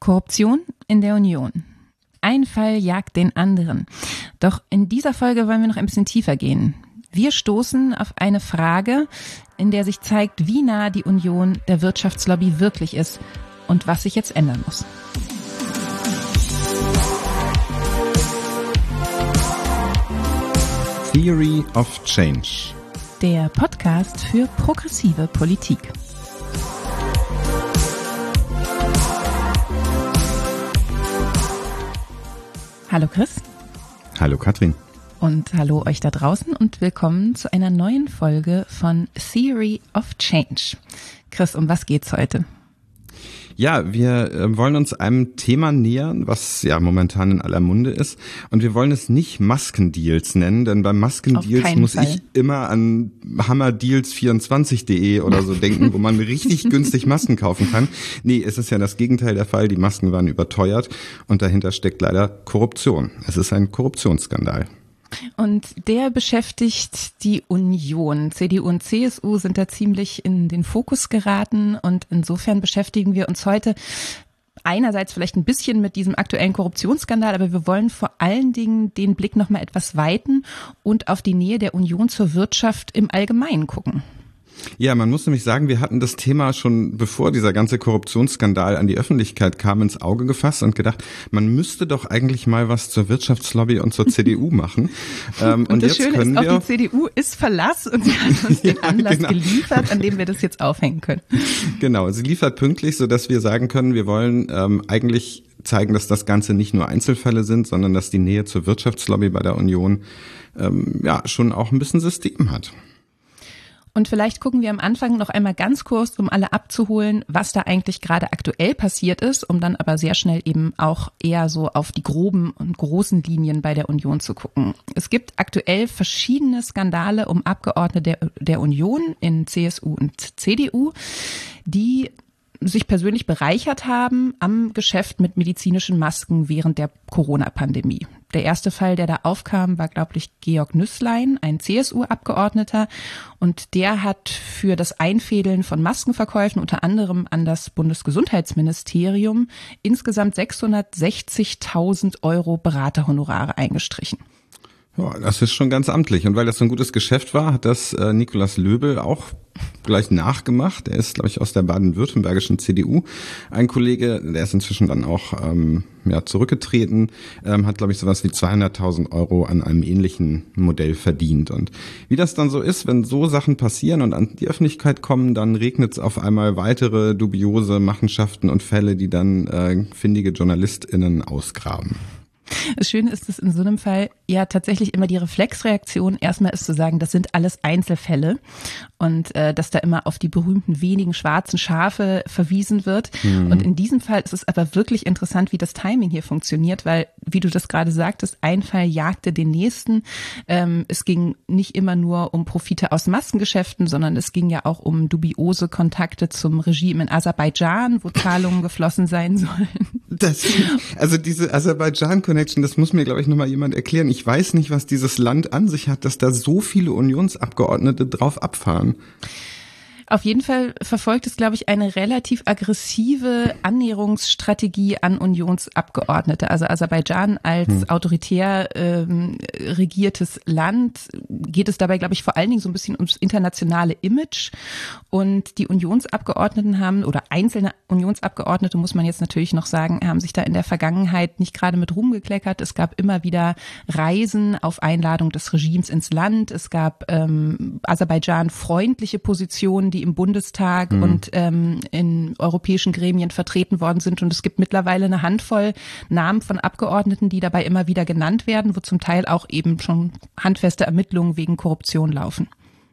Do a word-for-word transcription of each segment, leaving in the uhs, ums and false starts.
Korruption in der Union. Ein Fall jagt den anderen. Doch in dieser Folge wollen wir noch ein bisschen tiefer gehen. Wir stoßen auf eine Frage, in der sich zeigt, wie nah die Union der Wirtschaftslobby wirklich ist und was sich jetzt ändern muss. Theory of Change. Der Podcast für progressive Politik. Hallo Chris. Hallo Katrin. Und hallo euch da draußen und willkommen zu einer neuen Folge von Theory of Change. Chris, um was geht's heute? Ja, wir äh, wollen uns einem Thema nähern, was ja momentan in aller Munde ist. Und wir wollen es nicht Maskendeals nennen, denn bei Maskendeals muss Fall. ich immer an hammerdeals vierundzwanzig punkt de oder so denken, wo man richtig günstig Masken kaufen kann. Nee, es ist ja das Gegenteil der Fall. Die Masken waren überteuert und dahinter steckt leider Korruption. Es ist ein Korruptionsskandal. Und der beschäftigt die Union. C D U und C S U sind da ziemlich in den Fokus geraten und insofern beschäftigen wir uns heute einerseits vielleicht ein bisschen mit diesem aktuellen Korruptionsskandal, aber wir wollen vor allen Dingen den Blick noch mal etwas weiten und auf die Nähe der Union zur Wirtschaft im Allgemeinen gucken. Ja, man muss nämlich sagen, wir hatten das Thema schon, bevor dieser ganze Korruptionsskandal an die Öffentlichkeit kam, ins Auge gefasst und gedacht, man müsste doch eigentlich mal was zur Wirtschaftslobby und zur C D U machen. ähm, und, und das jetzt Schöne können ist, wir auf die C D U ist Verlass und sie hat uns den ja, Anlass genau. geliefert, an dem wir das jetzt aufhängen können. Genau, sie liefert pünktlich, sodass wir sagen können, wir wollen ähm, eigentlich zeigen, dass das Ganze nicht nur Einzelfälle sind, sondern dass die Nähe zur Wirtschaftslobby bei der Union ähm, ja schon auch ein bisschen System hat. Und vielleicht gucken wir am Anfang noch einmal ganz kurz, um alle abzuholen, was da eigentlich gerade aktuell passiert ist, um dann aber sehr schnell eben auch eher so auf die groben und großen Linien bei der Union zu gucken. Es gibt aktuell verschiedene Skandale um Abgeordnete der, der Union in C S U und C D U, die sich persönlich bereichert haben am Geschäft mit medizinischen Masken während der Corona-Pandemie. Der erste Fall, der da aufkam, war, glaube ich, Georg Nüßlein, ein C S U-Abgeordneter. Und der hat für das Einfädeln von Maskenverkäufen unter anderem an das Bundesgesundheitsministerium insgesamt sechshundertsechzigtausend Euro Beraterhonorare eingestrichen. Ja, das ist schon ganz amtlich. Und weil das so ein gutes Geschäft war, hat das äh, Nikolaus Löbel auch gleich nachgemacht. Er ist, glaube ich, aus der baden-württembergischen C D U. Ein Kollege, der ist inzwischen dann auch ähm, ja, zurückgetreten, ähm, hat, glaube ich, sowas wie zweihunderttausend Euro an einem ähnlichen Modell verdient. Und wie das dann so ist, wenn so Sachen passieren und an die Öffentlichkeit kommen, dann regnet es auf einmal weitere dubiose Machenschaften und Fälle, die dann äh, findige JournalistInnen ausgraben. Das Schöne ist, dass in so einem Fall ja tatsächlich immer die Reflexreaktion erstmal ist zu sagen, das sind alles Einzelfälle und äh, dass da immer auf die berühmten wenigen schwarzen Schafe verwiesen wird. Mhm. Und in diesem Fall ist es aber wirklich interessant, wie das Timing hier funktioniert, weil, wie du das gerade sagtest, ein Fall jagte den nächsten. Ähm, es ging nicht immer nur um Profite aus Maskengeschäften, sondern es ging ja auch um dubiose Kontakte zum Regime in Aserbaidschan, wo Zahlungen geflossen sein sollen. Das, also diese Aserbaidschan-Connection, das muss mir, glaube ich, nochmal jemand erklären. Ich weiß nicht, was dieses Land an sich hat, dass da so viele Unionsabgeordnete drauf abfahren. Auf jeden Fall verfolgt es, glaube ich, eine relativ aggressive Annäherungsstrategie an Unionsabgeordnete. Also Aserbaidschan als hm. autoritär ähm, regiertes Land geht es dabei, glaube ich, vor allen Dingen so ein bisschen ums internationale Image. Und die Unionsabgeordneten haben, oder einzelne Unionsabgeordnete, muss man jetzt natürlich noch sagen, haben sich da in der Vergangenheit nicht gerade mit Ruhm gekleckert. Es gab immer wieder Reisen auf Einladung des Regimes ins Land. Es gab ähm, Aserbaidschan freundliche Positionen, die im Bundestag mhm. und ähm, in europäischen Gremien vertreten worden sind. Und es gibt mittlerweile eine Handvoll Namen von Abgeordneten, die dabei immer wieder genannt werden, wo zum Teil auch eben schon handfeste Ermittlungen wegen Korruption laufen.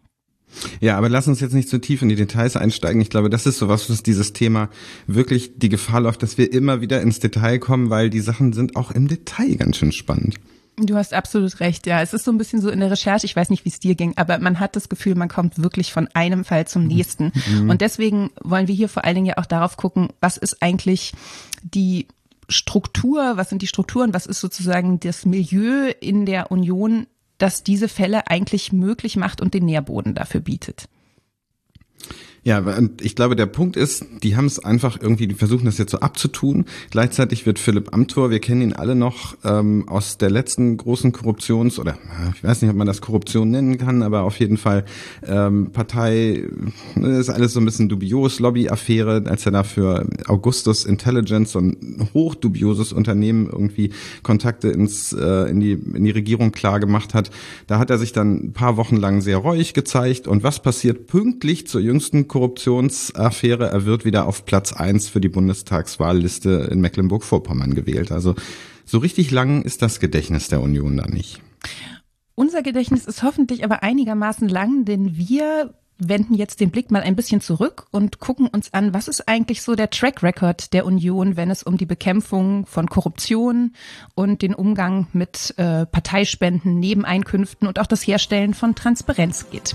Ja, aber lass uns jetzt nicht zu tief in die Details einsteigen. Ich glaube, das ist sowas, was dieses Thema wirklich die Gefahr läuft, dass wir immer wieder ins Detail kommen, weil die Sachen sind auch im Detail ganz schön spannend. Du hast absolut recht, ja. Es ist so ein bisschen so in der Recherche, ich weiß nicht, wie es dir ging, aber man hat das Gefühl, man kommt wirklich von einem Fall zum nächsten. Mhm. Und deswegen wollen wir hier vor allen Dingen ja auch darauf gucken, was ist eigentlich die Struktur, was sind die Strukturen, was ist sozusagen das Milieu in der Union, das diese Fälle eigentlich möglich macht und den Nährboden dafür bietet. Ja, und ich glaube, der Punkt ist, die haben es einfach irgendwie, die versuchen das jetzt so abzutun. Gleichzeitig wird Philipp Amthor, wir kennen ihn alle noch ähm, aus der letzten großen Korruptions- oder ich weiß nicht, ob man das Korruption nennen kann, aber auf jeden Fall ähm, Partei, ist alles so ein bisschen dubios, Lobbyaffäre, als er da für Augustus Intelligence, so ein hochdubioses Unternehmen, irgendwie Kontakte ins äh, in die in die Regierung klar gemacht hat. Da hat er sich dann ein paar Wochen lang sehr reuig gezeigt. Und was passiert pünktlich zur jüngsten Korruptionsaffäre? Er wird wieder auf Platz eins für die Bundestagswahlliste in Mecklenburg-Vorpommern gewählt. Also so richtig lang ist das Gedächtnis der Union da nicht. Unser Gedächtnis ist hoffentlich aber einigermaßen lang, denn wir wenden jetzt den Blick mal ein bisschen zurück und gucken uns an, was ist eigentlich so der Track Record der Union, wenn es um die Bekämpfung von Korruption und den Umgang mit äh, Parteispenden, Nebeneinkünften und auch das Herstellen von Transparenz geht.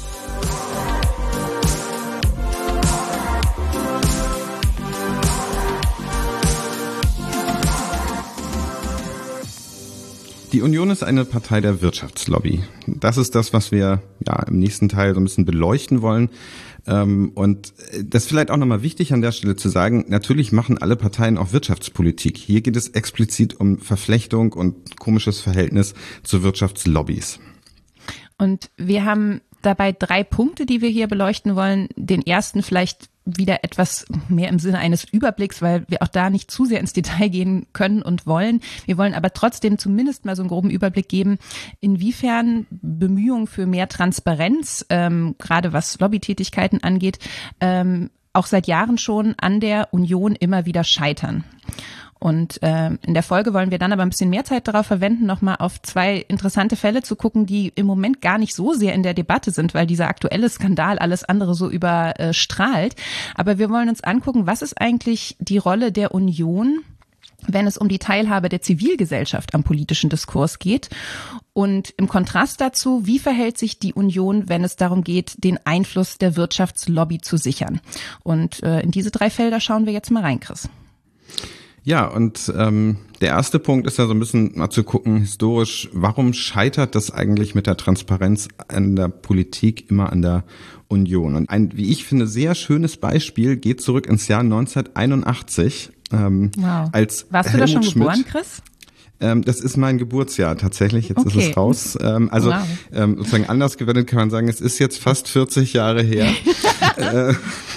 Die Union ist eine Partei der Wirtschaftslobby. Das ist das, was wir ja im nächsten Teil so ein bisschen beleuchten wollen. Und das ist vielleicht auch nochmal wichtig an der Stelle zu sagen, natürlich machen alle Parteien auch Wirtschaftspolitik. Hier geht es explizit um Verflechtung und komisches Verhältnis zu Wirtschaftslobbys. Und wir haben dabei drei Punkte, die wir hier beleuchten wollen. Den ersten vielleicht wieder etwas mehr im Sinne eines Überblicks, weil wir auch da nicht zu sehr ins Detail gehen können und wollen. Wir wollen aber trotzdem zumindest mal so einen groben Überblick geben, inwiefern Bemühungen für mehr Transparenz, ähm, gerade was Lobbytätigkeiten angeht, ähm, auch seit Jahren schon an der Union immer wieder scheitern. Und äh, in der Folge wollen wir dann aber ein bisschen mehr Zeit darauf verwenden, nochmal auf zwei interessante Fälle zu gucken, die im Moment gar nicht so sehr in der Debatte sind, weil dieser aktuelle Skandal alles andere so überstrahlt. Aber wir wollen uns angucken, was ist eigentlich die Rolle der Union, wenn es um die Teilhabe der Zivilgesellschaft am politischen Diskurs geht. Und im Kontrast dazu, wie verhält sich die Union, wenn es darum geht, den Einfluss der Wirtschaftslobby zu sichern? Und äh, in diese drei Felder schauen wir jetzt mal rein, Chris. Ja, und ähm, der erste Punkt ist ja so ein bisschen mal zu gucken, historisch, warum scheitert das eigentlich mit der Transparenz an der Politik immer an der Union? Und ein, wie ich finde, sehr schönes Beispiel geht zurück ins Jahr neunzehnhunderteinundachtzig. Ähm, wow. Als Warst du Helmut da schon Schmidt, geboren, Chris? Ähm, das ist mein Geburtsjahr tatsächlich, jetzt okay. ist es raus. Ähm, also wow. ähm, sozusagen anders gewendet kann man sagen, es ist jetzt fast vierzig Jahre her. äh,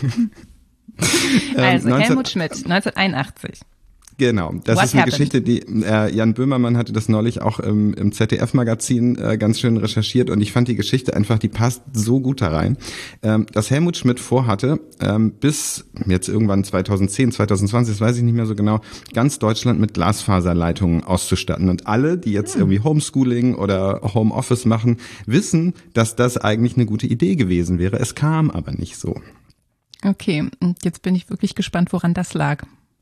also ähm, Helmut Schmidt, neunzehnhunderteinundachtzig. Genau, das What ist eine happened? Geschichte, die äh, Jan Böhmermann hatte das neulich auch im, im Z D F-Magazin äh, ganz schön recherchiert und ich fand die Geschichte einfach, die passt so gut da rein. Ähm, dass Helmut Schmidt vorhatte, ähm, bis jetzt irgendwann zweitausendzehn, zweitausendzwanzig, das weiß ich nicht mehr so genau, ganz Deutschland mit Glasfaserleitungen auszustatten. Und alle, die jetzt irgendwie Homeschooling oder Homeoffice machen, wissen, dass das eigentlich eine gute Idee gewesen wäre. Es kam aber nicht so. Okay, und jetzt bin ich wirklich gespannt, woran das lag.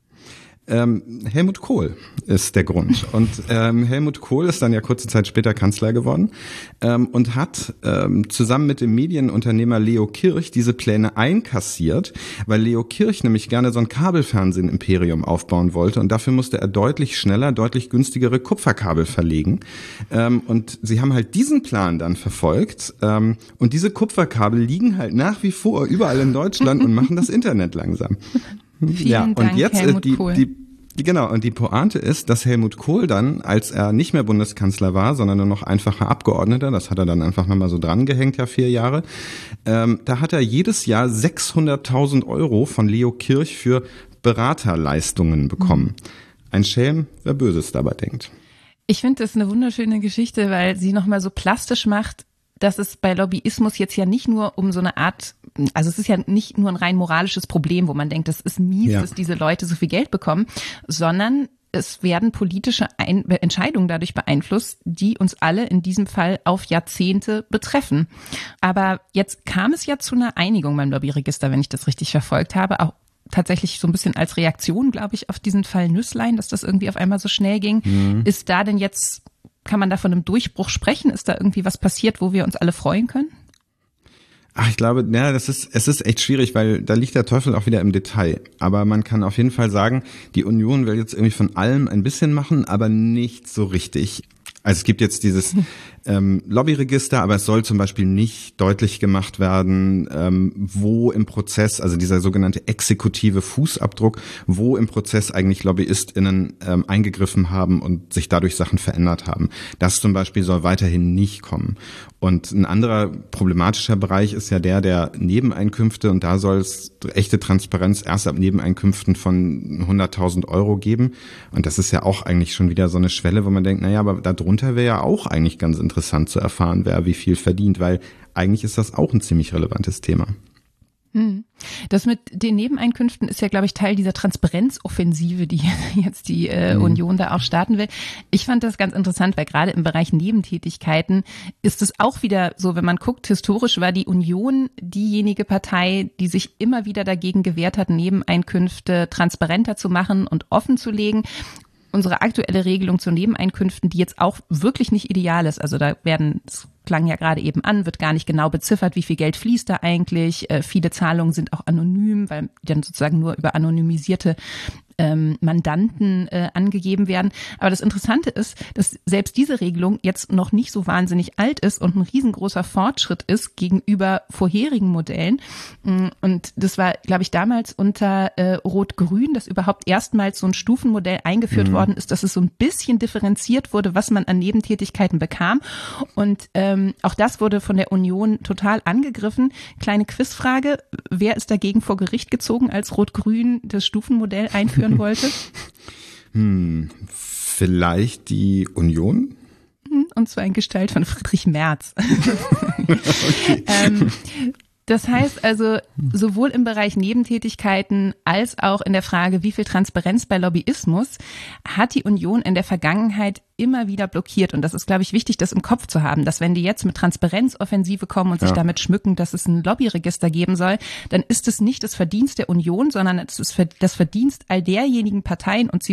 Ähm, Helmut Kohl ist der Grund. Und ähm, Helmut Kohl ist dann ja kurze Zeit später Kanzler geworden ähm, und hat ähm, zusammen mit dem Medienunternehmer Leo Kirch diese Pläne einkassiert, weil Leo Kirch nämlich gerne so ein Kabelfernsehen-Imperium aufbauen wollte und dafür musste er deutlich schneller, deutlich günstigere Kupferkabel verlegen. Ähm, und sie haben halt diesen Plan dann verfolgt ähm, und diese Kupferkabel liegen halt nach wie vor überall in Deutschland und machen das Internet langsam. Vielen ja, und Dank, jetzt Helmut die, Kohl. die, die genau und die Pointe ist, dass Helmut Kohl dann, als er nicht mehr Bundeskanzler war, sondern nur noch einfacher Abgeordneter, das hat er dann einfach mal so dran gehängt, ja vier Jahre, ähm, da hat er jedes Jahr sechshunderttausend Euro von Leo Kirch für Beraterleistungen bekommen. Ein Schelm, wer Böses dabei denkt. Ich finde das eine wunderschöne Geschichte, weil sie nochmal so plastisch macht, dass es bei Lobbyismus jetzt ja nicht nur um so eine Art, also es ist ja nicht nur ein rein moralisches Problem, wo man denkt, das ist mies, ja. dass diese Leute so viel Geld bekommen, sondern es werden politische Ein- Entscheidungen dadurch beeinflusst, die uns alle in diesem Fall auf Jahrzehnte betreffen. Aber jetzt kam es ja zu einer Einigung beim Lobbyregister, wenn ich das richtig verfolgt habe, auch tatsächlich so ein bisschen als Reaktion, glaube ich, auf diesen Fall Nüßlein, dass das irgendwie auf einmal so schnell ging. Mhm. Ist da denn jetzt, kann man da von einem Durchbruch sprechen? Ist da irgendwie was passiert, wo wir uns alle freuen können? Ach, ich glaube, ja, das ist, es ist echt schwierig, weil da liegt der Teufel auch wieder im Detail. Aber man kann auf jeden Fall sagen, die Union will jetzt irgendwie von allem ein bisschen machen, aber nicht so richtig. Also es gibt jetzt dieses ähm, Lobbyregister, aber es soll zum Beispiel nicht deutlich gemacht werden, ähm, wo im Prozess, also dieser sogenannte exekutive Fußabdruck, wo im Prozess eigentlich LobbyistInnen ähm, eingegriffen haben und sich dadurch Sachen verändert haben. Das zum Beispiel soll weiterhin nicht kommen. Und ein anderer problematischer Bereich ist ja der der Nebeneinkünfte, und da soll es echte Transparenz erst ab Nebeneinkünften von hunderttausend Euro geben. Und das ist ja auch eigentlich schon wieder so eine Schwelle, wo man denkt, naja, aber darunter wäre ja auch eigentlich ganz interessant zu erfahren, wer wie viel verdient, weil eigentlich ist das auch ein ziemlich relevantes Thema. Das mit den Nebeneinkünften ist ja, glaube ich, Teil dieser Transparenzoffensive, die jetzt die äh, mhm. Union da auch starten will. Ich fand das ganz interessant, weil gerade im Bereich Nebentätigkeiten ist es auch wieder so, wenn man guckt, historisch war die Union diejenige Partei, die sich immer wieder dagegen gewehrt hat, Nebeneinkünfte transparenter zu machen und offen zu legen. Unsere aktuelle Regelung zu Nebeneinkünften, die jetzt auch wirklich nicht ideal ist, also da werden, es klang ja gerade eben an, wird gar nicht genau beziffert, wie viel Geld fließt da eigentlich. Äh, viele Zahlungen sind auch anonym, weil die dann sozusagen nur über anonymisierte ähm, Mandanten äh, angegeben werden. Aber das Interessante ist, dass selbst diese Regelung jetzt noch nicht so wahnsinnig alt ist und ein riesengroßer Fortschritt ist gegenüber vorherigen Modellen. Und das war, glaube ich, damals unter äh, Rot-Grün, dass überhaupt erstmals so ein Stufenmodell eingeführt mhm. worden ist, dass es so ein bisschen differenziert wurde, was man an Nebentätigkeiten bekam. Und ähm, auch das wurde von der Union total angegriffen. Kleine Quizfrage, wer ist dagegen vor Gericht gezogen, als Rot-Grün das Stufenmodell einführen wollte? Hm, vielleicht die Union? Und zwar in Gestalt von Friedrich Merz. Okay. ähm, das heißt also, sowohl im Bereich Nebentätigkeiten als auch in der Frage, wie viel Transparenz bei Lobbyismus, hat die Union in der Vergangenheit immer wieder blockiert. Und das ist, glaube ich, wichtig, das im Kopf zu haben, dass wenn die jetzt mit Transparenzoffensive kommen und sich ja. damit schmücken, dass es ein Lobbyregister geben soll, dann ist es nicht das Verdienst der Union, sondern es ist das Verdienst all derjenigen Parteien und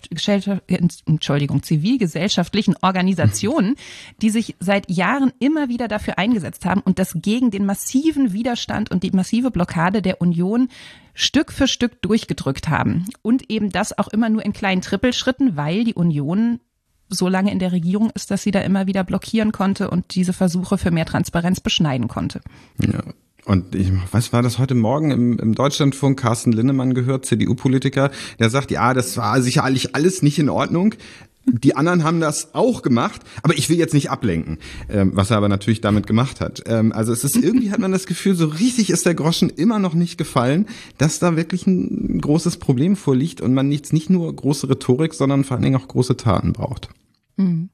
Entschuldigung, zivilgesellschaftlichen Organisationen, die sich seit Jahren immer wieder dafür eingesetzt haben und das gegen den massiven Widerstand und die massive Blockade der Union Stück für Stück durchgedrückt haben. Und eben das auch immer nur in kleinen Trippelschritten, weil die Union so lange in der Regierung ist, dass sie da immer wieder blockieren konnte und diese Versuche für mehr Transparenz beschneiden konnte. Ja. Und ich, was war das heute Morgen im, im Deutschlandfunk? Carsten Linnemann gehört, C D U-Politiker, der sagt, ja, das war sicherlich alles nicht in Ordnung. Die anderen haben das auch gemacht, aber ich will jetzt nicht ablenken, ähm, was er aber natürlich damit gemacht hat. Ähm, also es ist irgendwie, hat man das Gefühl, so richtig ist der Groschen immer noch nicht gefallen, dass da wirklich ein großes Problem vorliegt und man jetzt nicht nur große Rhetorik, sondern vor allen Dingen auch große Taten braucht. Mhm.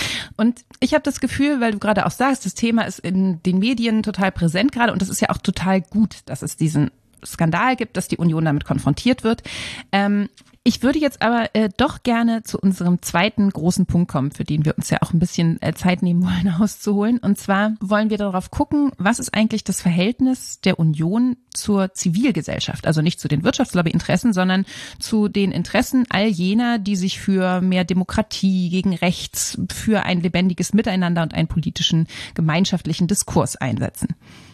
Und ich habe das Gefühl, weil du gerade auch sagst, das Thema ist in den Medien total präsent gerade und das ist ja auch total gut, dass es diesen Skandal gibt, dass die Union damit konfrontiert wird. Ähm, Ich würde jetzt aber äh, doch gerne zu unserem zweiten großen Punkt kommen, für den wir uns ja auch ein bisschen äh, Zeit nehmen wollen, auszuholen. Und zwar wollen wir darauf gucken, was ist eigentlich das Verhältnis der Union zur Zivilgesellschaft? Also nicht zu den Wirtschaftslobbyinteressen, sondern zu den Interessen all jener, die sich für mehr Demokratie, gegen Rechts, für ein lebendiges Miteinander und einen politischen gemeinschaftlichen Diskurs einsetzen.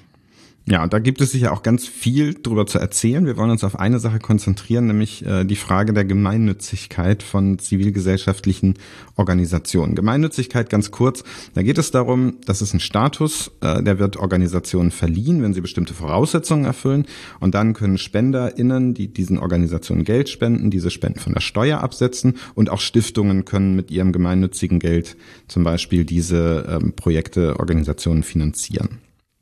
Ja, und da gibt es sicher auch ganz viel drüber zu erzählen. Wir wollen uns auf eine Sache konzentrieren, nämlich äh, die Frage der Gemeinnützigkeit von zivilgesellschaftlichen Organisationen. Gemeinnützigkeit ganz kurz, da geht es darum, das ist ein Status, äh, der wird Organisationen verliehen, wenn sie bestimmte Voraussetzungen erfüllen. Und dann können SpenderInnen, die diesen Organisationen Geld spenden, diese Spenden von der Steuer absetzen. Und auch Stiftungen können mit ihrem gemeinnützigen Geld zum Beispiel diese ähm, Projekte, Organisationen finanzieren.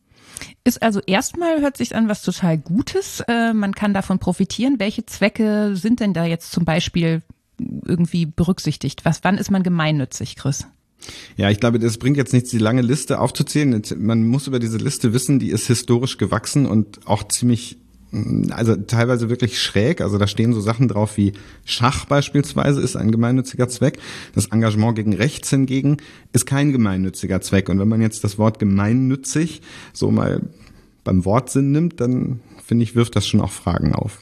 Ist also erstmal, hört sich an, was total Gutes. Äh, man kann davon profitieren. Welche Zwecke sind denn da jetzt zum Beispiel irgendwie berücksichtigt? Was, wann ist man gemeinnützig, Chris? Ja, ich glaube, das bringt jetzt nichts, die lange Liste aufzuzählen. Man muss über diese Liste wissen, die ist historisch gewachsen und auch ziemlich, also teilweise wirklich schräg. Also da stehen so Sachen drauf wie Schach beispielsweise ist ein gemeinnütziger Zweck. Das Engagement gegen Rechts hingegen ist kein gemeinnütziger Zweck. Und wenn man jetzt das Wort gemeinnützig so mal beim Wortsinn nimmt, dann finde ich, wirft das schon auch Fragen auf.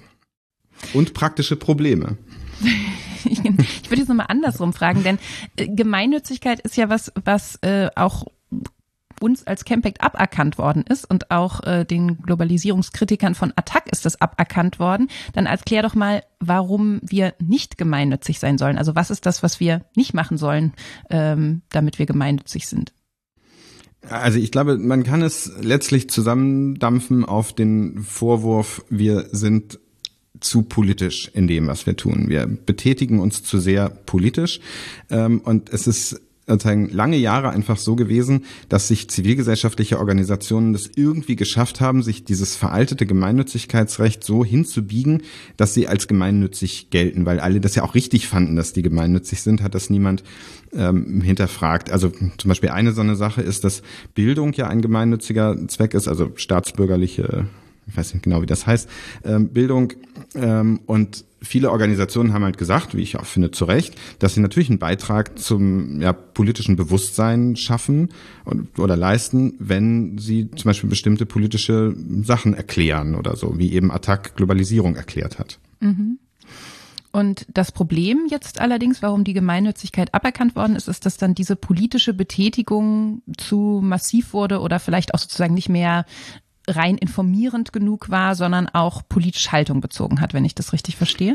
Und praktische Probleme. Ich, ich würde jetzt nochmal andersrum fragen, denn Gemeinnützigkeit ist ja was, was äh, auch uns als Campact aberkannt worden ist und auch äh, den Globalisierungskritikern von Attac ist das aberkannt worden, dann erklär doch mal, warum wir nicht gemeinnützig sein sollen. Also was ist das, was wir nicht machen sollen, ähm, damit wir gemeinnützig sind? Also ich glaube, man kann es letztlich zusammendampfen auf den Vorwurf, wir sind zu politisch in dem, was wir tun. Wir betätigen uns zu sehr politisch, ähm, und es ist sozusagen lange Jahre einfach so gewesen, dass sich zivilgesellschaftliche Organisationen das irgendwie geschafft haben, sich dieses veraltete Gemeinnützigkeitsrecht so hinzubiegen, dass sie als gemeinnützig gelten, weil alle das ja auch richtig fanden, dass die gemeinnützig sind, hat das niemand ähm, hinterfragt. Also zum Beispiel eine so eine Sache ist, dass Bildung ja ein gemeinnütziger Zweck ist, also staatsbürgerliche, ich weiß nicht genau, wie das heißt, ähm, Bildung, ähm, und viele Organisationen haben halt gesagt, wie ich auch finde, zu Recht, dass sie natürlich einen Beitrag zum ja, politischen Bewusstsein schaffen und, oder leisten, wenn sie zum Beispiel bestimmte politische Sachen erklären oder so, wie eben Attac Globalisierung erklärt hat. Mhm. Und das Problem jetzt allerdings, warum die Gemeinnützigkeit aberkannt worden ist, ist, dass dann diese politische Betätigung zu massiv wurde oder vielleicht auch sozusagen nicht mehr rein informierend genug war, sondern auch politisch Haltung bezogen hat, wenn ich das richtig verstehe?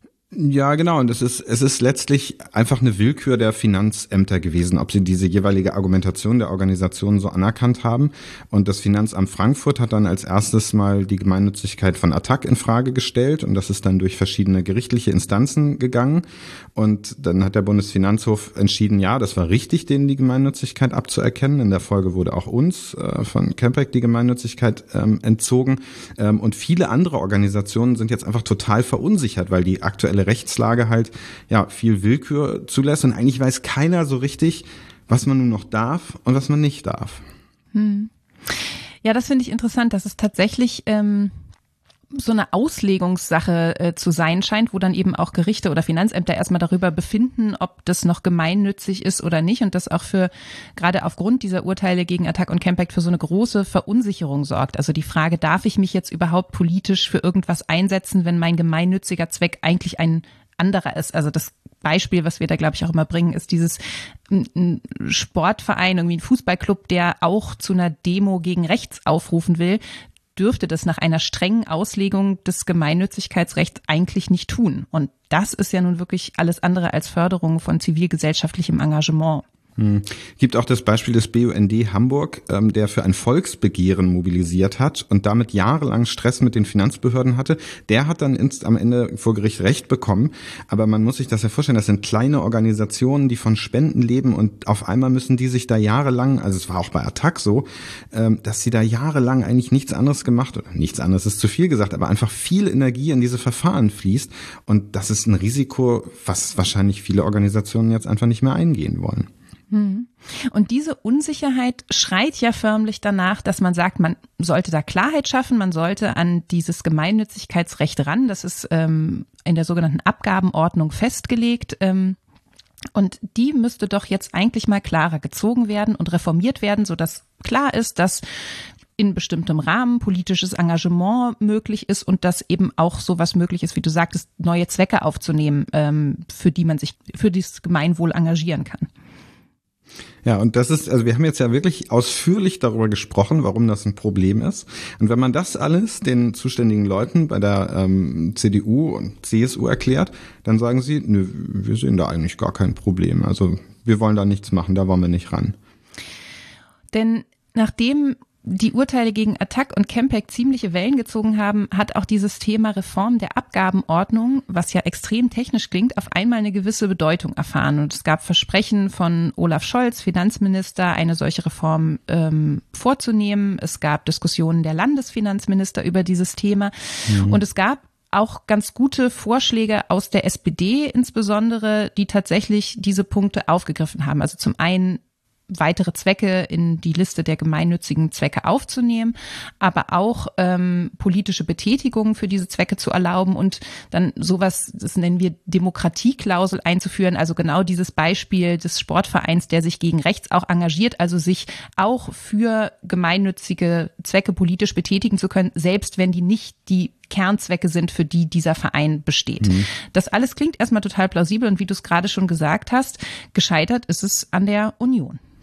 Ja, genau. Und es ist, es ist letztlich einfach eine Willkür der Finanzämter gewesen, ob sie diese jeweilige Argumentation der Organisation so anerkannt haben. Und das Finanzamt Frankfurt hat dann als erstes mal die Gemeinnützigkeit von Attac in Frage gestellt. Und das ist dann durch verschiedene gerichtliche Instanzen gegangen. Und dann hat der Bundesfinanzhof entschieden, ja, das war richtig, denen die Gemeinnützigkeit abzuerkennen. In der Folge wurde auch uns äh, von Campact die Gemeinnützigkeit ähm, entzogen. Ähm, und viele andere Organisationen sind jetzt einfach total verunsichert, weil die aktuelle Rechtslage halt ja viel Willkür zulässt und eigentlich weiß keiner so richtig, was man nun noch darf und was man nicht darf. Hm. Ja, das finde ich interessant, dass es tatsächlich ähm, so eine Auslegungssache äh, zu sein scheint, wo dann eben auch Gerichte oder Finanzämter erstmal darüber befinden, ob das noch gemeinnützig ist oder nicht, und das auch für, gerade aufgrund dieser Urteile gegen Attac und Campact, für so eine große Verunsicherung sorgt. Also die Frage, darf ich mich jetzt überhaupt politisch für irgendwas einsetzen, wenn mein gemeinnütziger Zweck eigentlich ein anderer ist? Also das Beispiel, was wir da, glaube ich, auch immer bringen, ist dieses ein Sportverein, irgendwie ein Fußballclub, der auch zu einer Demo gegen rechts aufrufen will, dürfte das nach einer strengen Auslegung des Gemeinnützigkeitsrechts eigentlich nicht tun. Und das ist ja nun wirklich alles andere als Förderung von zivilgesellschaftlichem Engagement. Hm. Gibt auch das Beispiel des B U N D Hamburg, ähm, der für ein Volksbegehren mobilisiert hat und damit jahrelang Stress mit den Finanzbehörden hatte. Der hat dann ins, am Ende vor Gericht Recht bekommen. Aber man muss sich das ja vorstellen, das sind kleine Organisationen, die von Spenden leben, und auf einmal müssen die sich da jahrelang, also es war auch bei Attac so, ähm, dass sie da jahrelang eigentlich nichts anderes gemacht, oder nichts anderes ist zu viel gesagt, aber einfach viel Energie in diese Verfahren fließt. Und das ist ein Risiko, was wahrscheinlich viele Organisationen jetzt einfach nicht mehr eingehen wollen. Und diese Unsicherheit schreit ja förmlich danach, dass man sagt, man sollte da Klarheit schaffen, man sollte an dieses Gemeinnützigkeitsrecht ran. Das ist ähm, in der sogenannten Abgabenordnung festgelegt. Ähm, und die müsste doch jetzt eigentlich mal klarer gezogen werden und reformiert werden, sodass klar ist, dass in bestimmtem Rahmen politisches Engagement möglich ist und dass eben auch sowas möglich ist, wie du sagtest, neue Zwecke aufzunehmen, ähm, für die man sich für das Gemeinwohl engagieren kann. Ja, und das ist, also wir haben jetzt ja wirklich ausführlich darüber gesprochen, warum das ein Problem ist. Und wenn man das alles den zuständigen Leuten bei der ähm, C D U und C S U erklärt, dann sagen sie, nö, wir sehen da eigentlich gar kein Problem. Also wir wollen da nichts machen, da wollen wir nicht ran. Denn nachdem die Urteile gegen Attac und Campact ziemliche Wellen gezogen haben, hat auch dieses Thema Reform der Abgabenordnung, was ja extrem technisch klingt, auf einmal eine gewisse Bedeutung erfahren. Und es gab Versprechen von Olaf Scholz, Finanzminister, eine solche Reform ähm, vorzunehmen. Es gab Diskussionen der Landesfinanzminister über dieses Thema. Mhm. Und es gab auch ganz gute Vorschläge aus der S P D insbesondere, die tatsächlich diese Punkte aufgegriffen haben. Also zum einen weitere Zwecke in die Liste der gemeinnützigen Zwecke aufzunehmen, aber auch ähm, politische Betätigungen für diese Zwecke zu erlauben und dann sowas, das nennen wir Demokratieklausel einzuführen, also genau dieses Beispiel des Sportvereins, der sich gegen rechts auch engagiert, also sich auch für gemeinnützige Zwecke politisch betätigen zu können, selbst wenn die nicht die Kernzwecke sind, für die dieser Verein besteht. Mhm. Das alles klingt erstmal total plausibel und wie du es gerade schon gesagt hast, gescheitert ist es an der Union.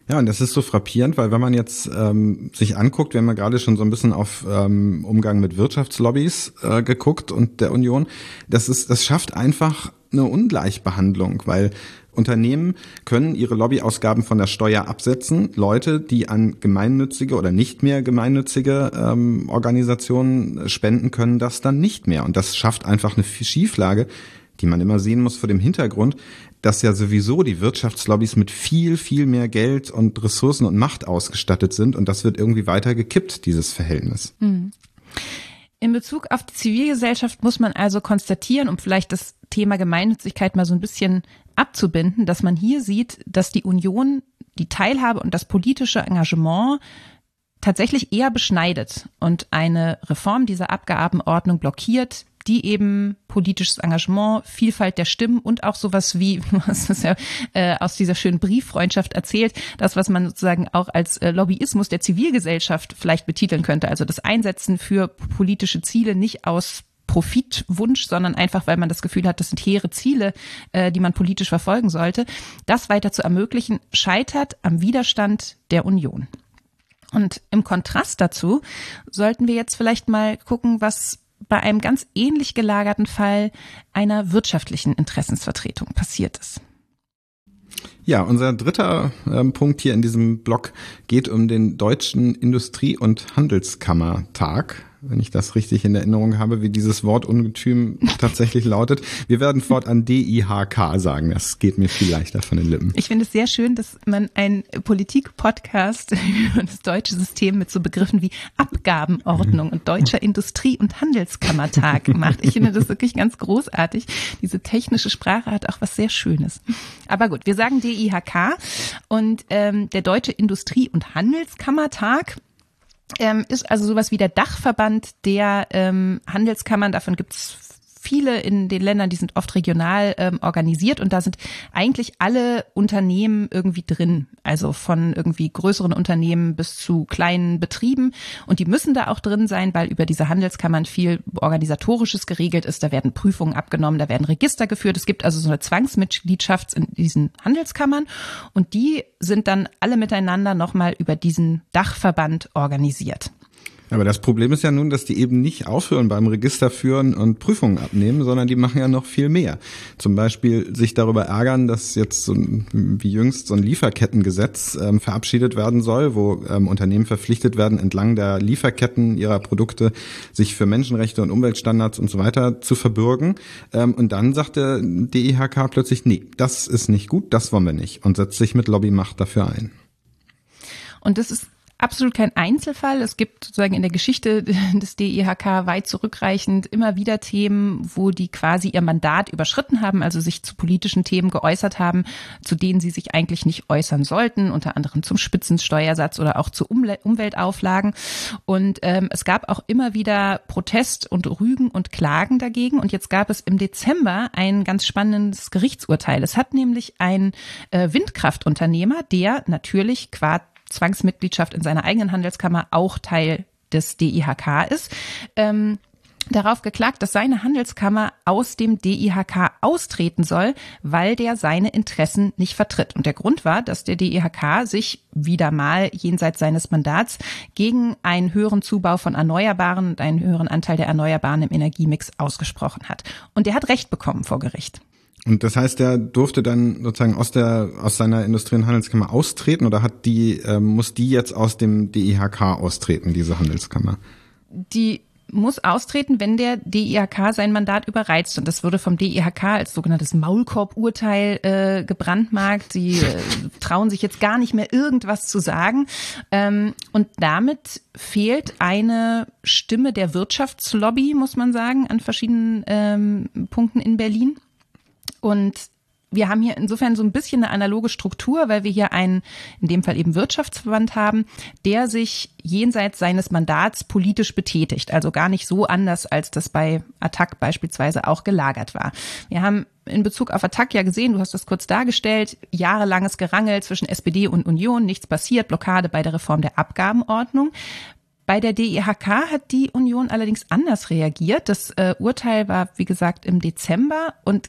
Ja, und das ist so frappierend, weil wenn man jetzt ähm, sich anguckt, wir haben ja gerade schon so ein bisschen auf ähm, Umgang mit Wirtschaftslobbys äh, geguckt und der Union, das ist, das schafft einfach eine Ungleichbehandlung, weil Unternehmen können ihre Lobbyausgaben von der Steuer absetzen. Leute, die an gemeinnützige oder nicht mehr gemeinnützige ähm, Organisationen spenden, können das dann nicht mehr. Und das schafft einfach eine Schieflage, die man immer sehen muss vor dem Hintergrund, dass ja sowieso die Wirtschaftslobbys mit viel, viel mehr Geld und Ressourcen und Macht ausgestattet sind. Und das wird irgendwie weiter gekippt, dieses Verhältnis. Mhm. In Bezug auf die Zivilgesellschaft muss man also konstatieren, um vielleicht das Thema Gemeinnützigkeit mal so ein bisschen abzubinden, dass man hier sieht, dass die Union die Teilhabe und das politische Engagement tatsächlich eher beschneidet und eine Reform dieser Abgabenordnung blockiert, die eben politisches Engagement, Vielfalt der Stimmen und auch sowas wie, was ist ja äh, aus dieser schönen Brieffreundschaft erzählt, das, was man sozusagen auch als äh, Lobbyismus der Zivilgesellschaft vielleicht betiteln könnte, also das Einsetzen für politische Ziele nicht aus Profitwunsch, sondern einfach, weil man das Gefühl hat, das sind hehre Ziele, äh, die man politisch verfolgen sollte, das weiter zu ermöglichen, scheitert am Widerstand der Union. Und im Kontrast dazu sollten wir jetzt vielleicht mal gucken, was bei einem ganz ähnlich gelagerten Fall einer wirtschaftlichen Interessensvertretung passiert ist. Ja, unser dritter äh, Punkt hier in diesem Blog geht um den Deutschen Industrie- und Handelskammertag, wenn ich das richtig in Erinnerung habe, wie dieses Wortungetüm tatsächlich lautet. Wir werden fortan D I H K sagen, das geht mir viel leichter von den Lippen. Ich finde es sehr schön, dass man einen Politik-Podcast über das deutsche System mit so Begriffen wie Abgabenordnung und Deutscher Industrie- und Handelskammertag macht. Ich finde das wirklich ganz großartig. Diese technische Sprache hat auch was sehr Schönes. Aber gut, wir sagen D I H K und ähm, der Deutsche Industrie- und Handelskammertag Ähm, ist also sowas wie der Dachverband der ähm, Handelskammern. Davon gibt's viele in den Ländern, die sind oft regional ähm, organisiert und da sind eigentlich alle Unternehmen irgendwie drin. Also von irgendwie größeren Unternehmen bis zu kleinen Betrieben und die müssen da auch drin sein, weil über diese Handelskammern viel Organisatorisches geregelt ist. Da werden Prüfungen abgenommen, da werden Register geführt. Es gibt also so eine Zwangsmitgliedschaft in diesen Handelskammern und die sind dann alle miteinander nochmal über diesen Dachverband organisiert. Aber das Problem ist ja nun, dass die eben nicht aufhören beim Register führen und Prüfungen abnehmen, sondern die machen ja noch viel mehr. Zum Beispiel sich darüber ärgern, dass jetzt so ein, wie jüngst so ein Lieferkettengesetz ähm, verabschiedet werden soll, wo ähm, Unternehmen verpflichtet werden, entlang der Lieferketten ihrer Produkte sich für Menschenrechte und Umweltstandards und so weiter zu verbürgen. Ähm, und dann sagt der D I H K plötzlich, nee, das ist nicht gut, das wollen wir nicht und setzt sich mit Lobbymacht dafür ein. Und das ist absolut kein Einzelfall. Es gibt sozusagen in der Geschichte des D I H K weit zurückreichend immer wieder Themen, wo die quasi ihr Mandat überschritten haben, also sich zu politischen Themen geäußert haben, zu denen sie sich eigentlich nicht äußern sollten, unter anderem zum Spitzensteuersatz oder auch zu Umle- Umweltauflagen. Und ähm, es gab auch immer wieder Protest und Rügen und Klagen dagegen. Und jetzt gab es im Dezember ein ganz spannendes Gerichtsurteil. Es hat nämlich ein äh, Windkraftunternehmer, der natürlich qua Zwangsmitgliedschaft in seiner eigenen Handelskammer auch Teil des D I H K ist, ähm, darauf geklagt, dass seine Handelskammer aus dem D I H K austreten soll, weil der seine Interessen nicht vertritt. Und der Grund war, dass der D I H K sich wieder mal jenseits seines Mandats gegen einen höheren Zubau von Erneuerbaren und einen höheren Anteil der Erneuerbaren im Energiemix ausgesprochen hat. Und der hat Recht bekommen vor Gericht. Und das heißt, der durfte dann sozusagen aus der aus seiner Industrie- und Handelskammer austreten oder hat die ähm, muss die jetzt aus dem D I H K austreten, diese Handelskammer? Die muss austreten, wenn der D I H K sein Mandat überreizt. Und das wurde vom D I H K als sogenanntes Maulkorb-Urteil äh, gebrandmarkt. Sie äh, trauen sich jetzt gar nicht mehr irgendwas zu sagen. Ähm, und damit fehlt eine Stimme der Wirtschaftslobby, muss man sagen, an verschiedenen ähm, Punkten in Berlin. Und wir haben hier insofern so ein bisschen eine analoge Struktur, weil wir hier einen, in dem Fall eben Wirtschaftsverband haben, der sich jenseits seines Mandats politisch betätigt. Also gar nicht so anders, als das bei Attac beispielsweise auch gelagert war. Wir haben in Bezug auf Attac ja gesehen, du hast das kurz dargestellt, jahrelanges Gerangel zwischen S P D und Union, nichts passiert, Blockade bei der Reform der Abgabenordnung. Bei der D I H K hat die Union allerdings anders reagiert. Das äh, Urteil war, wie gesagt, im Dezember und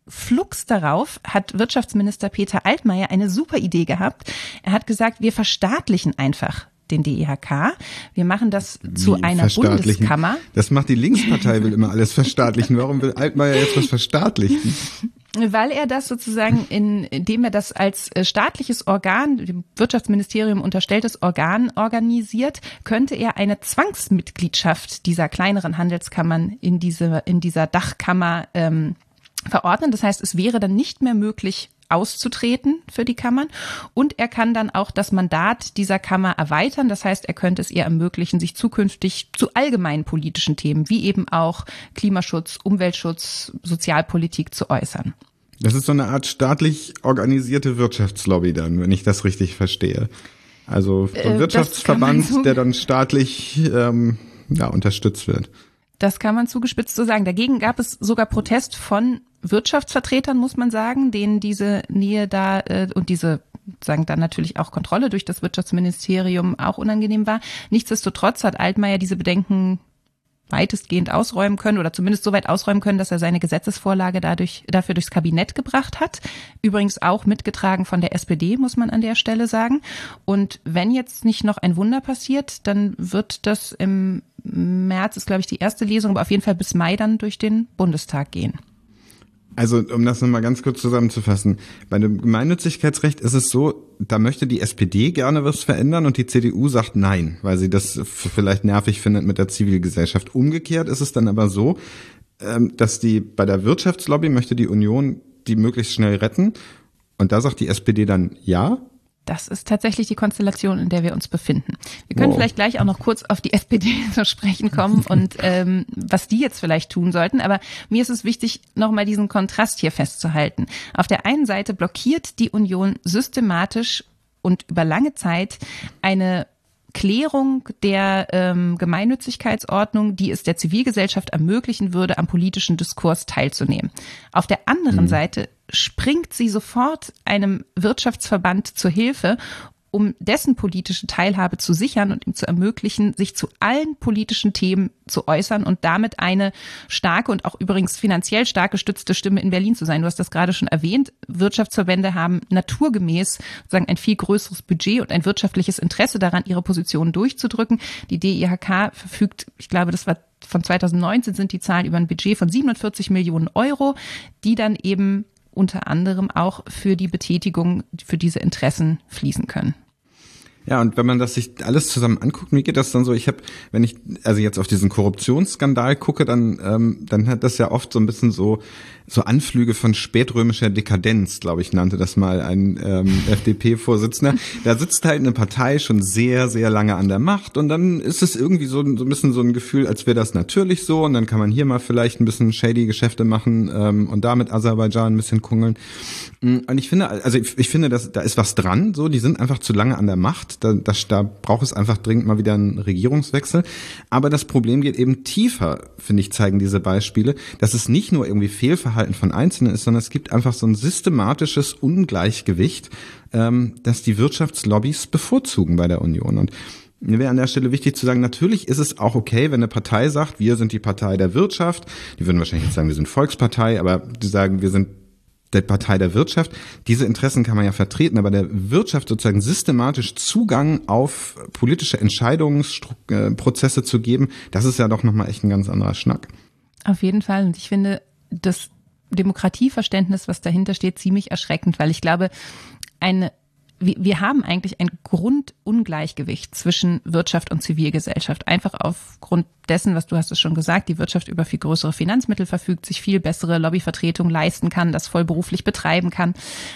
flugs darauf hat Wirtschaftsminister Peter Altmaier eine super Idee gehabt. Er hat gesagt, wir verstaatlichen einfach den D E H K. Wir machen das zu Wie einer Bundeskammer. Das macht die Linkspartei, will immer alles verstaatlichen. Warum will Altmaier jetzt was verstaatlichen? Weil er das sozusagen, in, indem er das als staatliches Organ, dem Wirtschaftsministerium unterstelltes Organ organisiert, könnte er eine Zwangsmitgliedschaft dieser kleineren Handelskammern in diese, in dieser Dachkammer ähm, verordnen. Das heißt, es wäre dann nicht mehr möglich, auszutreten für die Kammern, und er kann dann auch das Mandat dieser Kammer erweitern. Das heißt, er könnte es ihr ermöglichen, sich zukünftig zu allgemeinen politischen Themen wie eben auch Klimaschutz, Umweltschutz, Sozialpolitik zu äußern. Das ist so eine Art staatlich organisierte Wirtschaftslobby dann, wenn ich das richtig verstehe. Also vom äh, Wirtschaftsverband, so, der dann staatlich ähm, ja, unterstützt wird. Das kann man zugespitzt so sagen. Dagegen gab es sogar Protest von Wirtschaftsvertretern, muss man sagen, denen diese Nähe da äh, und diese, sagen dann natürlich auch Kontrolle durch das Wirtschaftsministerium auch unangenehm war. Nichtsdestotrotz hat Altmaier diese Bedenken weitestgehend ausräumen können oder zumindest so weit ausräumen können, dass er seine Gesetzesvorlage dadurch, dafür durchs Kabinett gebracht hat. Übrigens auch mitgetragen von der S P D, muss man an der Stelle sagen. Und wenn jetzt nicht noch ein Wunder passiert, dann wird das im März, ist glaube ich die erste Lesung, aber auf jeden Fall bis Mai dann durch den Bundestag gehen. Also um das nochmal ganz kurz zusammenzufassen, bei dem Gemeinnützigkeitsrecht ist es so, da möchte die S P D gerne was verändern und die C D U sagt nein, weil sie das vielleicht nervig findet mit der Zivilgesellschaft. Umgekehrt ist es dann aber so, dass die bei der Wirtschaftslobby möchte die Union die möglichst schnell retten, und da sagt die S P D dann ja. Das ist tatsächlich die Konstellation, in der wir uns befinden. Wir können wow. vielleicht gleich auch noch kurz auf die S P D zu sprechen kommen und ähm, was die jetzt vielleicht tun sollten. Aber mir ist es wichtig, nochmal diesen Kontrast hier festzuhalten. Auf der einen Seite blockiert die Union systematisch und über lange Zeit eine Klärung der ähm, Gemeinnützigkeitsordnung, die es der Zivilgesellschaft ermöglichen würde, am politischen Diskurs teilzunehmen. Auf der anderen mhm. Seite springt sie sofort einem Wirtschaftsverband zur Hilfe, um dessen politische Teilhabe zu sichern und ihm zu ermöglichen, sich zu allen politischen Themen zu äußern und damit eine starke und auch übrigens finanziell stark gestützte Stimme in Berlin zu sein. Du hast das gerade schon erwähnt. Wirtschaftsverbände haben naturgemäß sozusagen ein viel größeres Budget und ein wirtschaftliches Interesse daran, ihre Positionen durchzudrücken. Die D E H K verfügt, ich glaube, das war von zweitausendneunzehn sind die Zahlen, über ein Budget von siebenundvierzig Millionen Euro, die dann eben unter anderem auch für die Betätigung für diese Interessen fließen können. Ja, und wenn man das sich alles zusammen anguckt, wie geht das dann so? Ich habe, wenn ich also jetzt auf diesen Korruptionsskandal gucke, dann ähm, dann hat das ja oft so ein bisschen so so Anflüge von spätrömischer Dekadenz, glaube ich, nannte das mal ein ähm, F D P-Vorsitzender. Da sitzt halt eine Partei schon sehr, sehr lange an der Macht, und dann ist es irgendwie so, so ein bisschen so ein Gefühl, als wäre das natürlich so, und dann kann man hier mal vielleicht ein bisschen shady Geschäfte machen ähm, und da mit Aserbaidschan ein bisschen kungeln. Und ich finde, also ich, ich finde, dass da ist was dran, so, die sind einfach zu lange an der Macht. Da, das, da braucht es einfach dringend mal wieder einen Regierungswechsel. Aber das Problem geht eben tiefer, finde ich, zeigen diese Beispiele, dass es nicht nur irgendwie Fehlverhalten von Einzelnen ist, sondern es gibt einfach so ein systematisches Ungleichgewicht, ähm, das die Wirtschaftslobbys bevorzugen bei der Union. Und mir wäre an der Stelle wichtig zu sagen, natürlich ist es auch okay, wenn eine Partei sagt, wir sind die Partei der Wirtschaft. Die würden wahrscheinlich jetzt sagen, wir sind Volkspartei, aber die sagen, wir sind der Partei der Wirtschaft. Diese Interessen kann man ja vertreten, aber der Wirtschaft sozusagen systematisch Zugang auf politische Entscheidungsprozesse zu geben, das ist ja doch nochmal echt ein ganz anderer Schnack. Auf jeden Fall. Und ich finde das Demokratieverständnis, was dahinter steht, ziemlich erschreckend, weil ich glaube, eine wir haben eigentlich ein Grundungleichgewicht zwischen Wirtschaft und Zivilgesellschaft. Einfach aufgrund dessen, was du hast es schon gesagt, die Wirtschaft über viel größere Finanzmittel verfügt, sich viel bessere Lobbyvertretung leisten kann, das vollberuflich betreiben kann.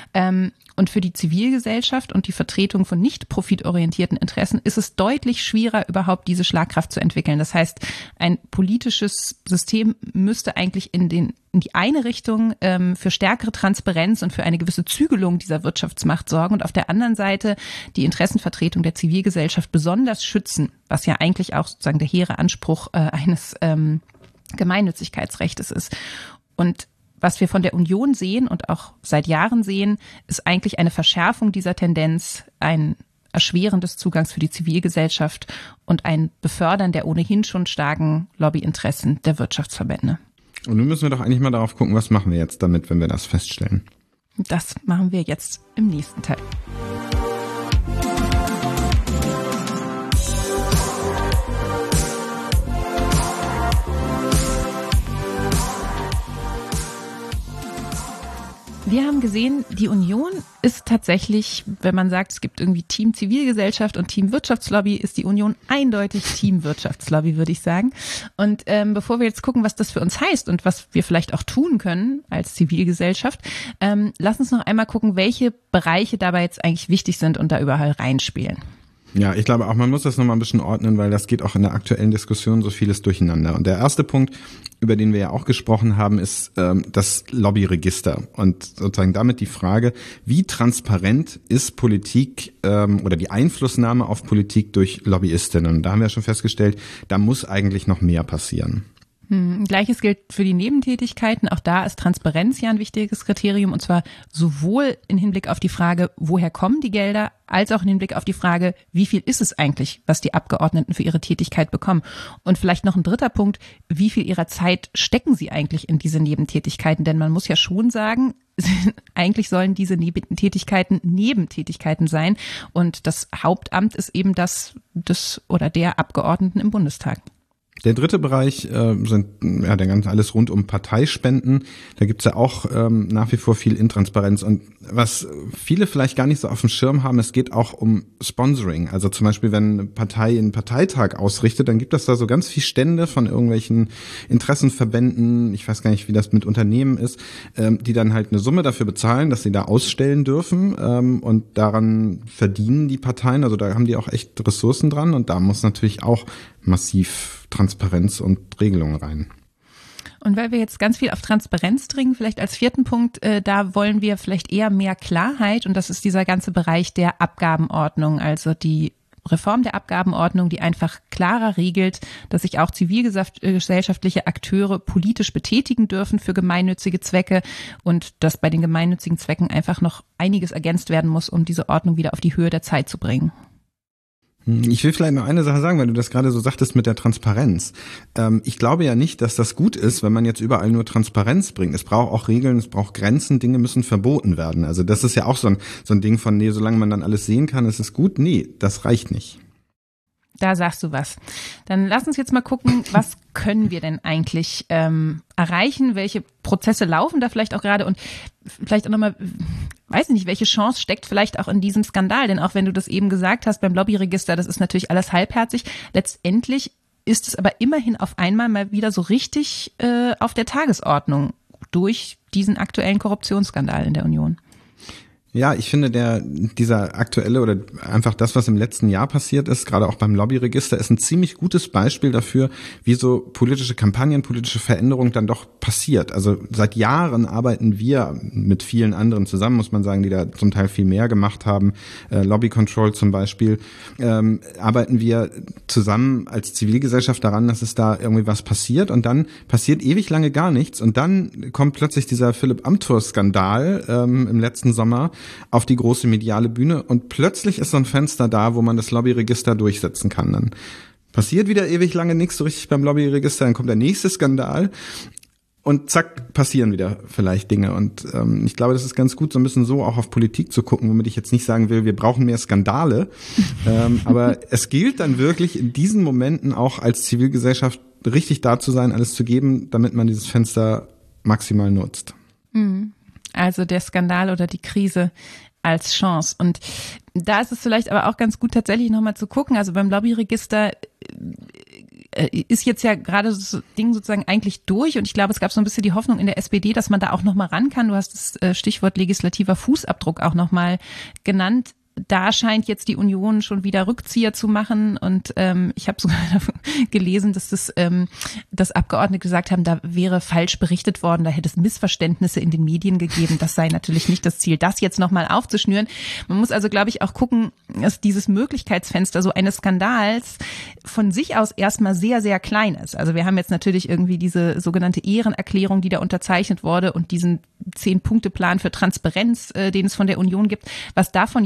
Und für die Zivilgesellschaft und die Vertretung von nicht profitorientierten Interessen ist es deutlich schwieriger, überhaupt diese Schlagkraft zu entwickeln. Das heißt, ein politisches System müsste eigentlich in den in die eine Richtung ähm, für stärkere Transparenz und für eine gewisse Zügelung dieser Wirtschaftsmacht sorgen und auf der anderen Seite die Interessenvertretung der Zivilgesellschaft besonders schützen, was ja eigentlich auch sozusagen der hehre Anspruch äh, eines ähm, Gemeinnützigkeitsrechtes ist. Und was wir von der Union sehen und auch seit Jahren sehen, ist eigentlich eine Verschärfung dieser Tendenz, ein Erschweren des Zugangs für die Zivilgesellschaft und ein Befördern der ohnehin schon starken Lobbyinteressen der Wirtschaftsverbände. Und nun müssen wir doch eigentlich mal darauf gucken, was machen wir jetzt damit, wenn wir das feststellen. Das machen wir jetzt im nächsten Teil. Wir haben gesehen, die Union ist tatsächlich, wenn man sagt, es gibt irgendwie Team Zivilgesellschaft und Team Wirtschaftslobby, ist die Union eindeutig Team Wirtschaftslobby, würde ich sagen. Und ähm, bevor wir jetzt gucken, was das für uns heißt und was wir vielleicht auch tun können als Zivilgesellschaft, ähm, lass uns noch einmal gucken, welche Bereiche dabei jetzt eigentlich wichtig sind und da überall reinspielen. Ja, ich glaube auch, man muss das nochmal ein bisschen ordnen, weil das geht auch in der aktuellen Diskussion so vieles durcheinander. Und der erste Punkt, über den wir ja auch gesprochen haben, ist ähm, das Lobbyregister und sozusagen damit die Frage, wie transparent ist Politik ähm, oder die Einflussnahme auf Politik durch Lobbyistinnen. Und da haben wir schon festgestellt, da muss eigentlich noch mehr passieren. Hm, Gleiches gilt für die Nebentätigkeiten. Auch da ist Transparenz ja ein wichtiges Kriterium, und zwar sowohl im Hinblick auf die Frage, woher kommen die Gelder, als auch im Hinblick auf die Frage, wie viel ist es eigentlich, was die Abgeordneten für ihre Tätigkeit bekommen. Und vielleicht noch ein dritter Punkt, wie viel ihrer Zeit stecken sie eigentlich in diese Nebentätigkeiten? Denn man muss ja schon sagen, eigentlich sollen diese Nebentätigkeiten Nebentätigkeiten sein. Und das Hauptamt ist eben das des oder der Abgeordneten im Bundestag. Der dritte Bereich äh, sind ja der ganze alles rund um Parteispenden. Da gibt's ja auch ähm, nach wie vor viel Intransparenz. Und was viele vielleicht gar nicht so auf dem Schirm haben, es geht auch um Sponsoring. Also zum Beispiel, wenn eine Partei einen Parteitag ausrichtet, dann gibt es da so ganz viel Stände von irgendwelchen Interessenverbänden, ich weiß gar nicht, wie das mit Unternehmen ist, ähm, die dann halt eine Summe dafür bezahlen, dass sie da ausstellen dürfen. Ähm, und daran verdienen die Parteien. Also da haben die auch echt Ressourcen dran. Und da muss natürlich auch massiv Transparenz und Regelungen rein. Und weil wir jetzt ganz viel auf Transparenz dringen, vielleicht als vierten Punkt, äh, da wollen wir vielleicht eher mehr Klarheit, und das ist dieser ganze Bereich der Abgabenordnung, also die Reform der Abgabenordnung, die einfach klarer regelt, dass sich auch zivilgesellschaftliche Akteure politisch betätigen dürfen für gemeinnützige Zwecke und dass bei den gemeinnützigen Zwecken einfach noch einiges ergänzt werden muss, um diese Ordnung wieder auf die Höhe der Zeit zu bringen. Ich will vielleicht noch eine Sache sagen, weil du das gerade so sagtest mit der Transparenz. Ähm, ich glaube ja nicht, dass das gut ist, wenn man jetzt überall nur Transparenz bringt. Es braucht auch Regeln, es braucht Grenzen, Dinge müssen verboten werden. Also das ist ja auch so ein, so ein Ding von, nee, solange man dann alles sehen kann, ist es gut. Nee, das reicht nicht. Da sagst du was. Dann lass uns jetzt mal gucken, was können wir denn eigentlich ähm, erreichen? Welche Prozesse laufen da vielleicht auch gerade? Und vielleicht auch nochmal, weiß ich nicht, welche Chance steckt vielleicht auch in diesem Skandal? Denn auch wenn du das eben gesagt hast beim Lobbyregister, das ist natürlich alles halbherzig. Letztendlich ist es aber immerhin auf einmal mal wieder so richtig äh, auf der Tagesordnung durch diesen aktuellen Korruptionsskandal in der Union. Ja, ich finde, der dieser aktuelle oder einfach das, was im letzten Jahr passiert ist, gerade auch beim Lobbyregister, ist ein ziemlich gutes Beispiel dafür, wie so politische Kampagnen, politische Veränderung dann doch passiert. Also seit Jahren arbeiten wir mit vielen anderen zusammen, muss man sagen, die da zum Teil viel mehr gemacht haben. Äh, Lobby Control zum Beispiel, ähm, arbeiten wir zusammen als Zivilgesellschaft daran, dass es da irgendwie was passiert, und dann passiert ewig lange gar nichts, und dann kommt plötzlich dieser Philipp Amthor-Skandal ähm, im letzten Sommer auf die große mediale Bühne, und plötzlich ist so ein Fenster da, wo man das Lobbyregister durchsetzen kann. Dann passiert wieder ewig lange nichts so richtig beim Lobbyregister, dann kommt der nächste Skandal und zack, passieren wieder vielleicht Dinge. Und ähm, ich glaube, das ist ganz gut, so ein bisschen so auch auf Politik zu gucken, womit ich jetzt nicht sagen will, wir brauchen mehr Skandale, ähm, aber es gilt dann wirklich in diesen Momenten auch als Zivilgesellschaft richtig da zu sein, alles zu geben, damit man dieses Fenster maximal nutzt. Mhm. Also der Skandal oder die Krise als Chance. Und da ist es vielleicht aber auch ganz gut, tatsächlich nochmal zu gucken. Also beim Lobbyregister ist jetzt ja gerade das Ding sozusagen eigentlich durch, und ich glaube, es gab so ein bisschen die Hoffnung in der S P D, dass man da auch nochmal ran kann. Du hast das Stichwort legislativer Fußabdruck auch nochmal genannt. Da scheint jetzt die Union schon wieder Rückzieher zu machen, und ähm, ich habe sogar gelesen, dass das ähm, dass Abgeordnete gesagt haben, da wäre falsch berichtet worden, da hätte es Missverständnisse in den Medien gegeben. Das sei natürlich nicht das Ziel, das jetzt nochmal aufzuschnüren. Man muss also, glaube ich, auch gucken, dass dieses Möglichkeitsfenster so eines Skandals von sich aus erstmal sehr, sehr klein ist. Also wir haben jetzt natürlich irgendwie diese sogenannte Ehrenerklärung, die da unterzeichnet wurde, und diesen Zehn-Punkte-Plan für Transparenz, äh, den es von der Union gibt. Was davon jetzt aber wirklich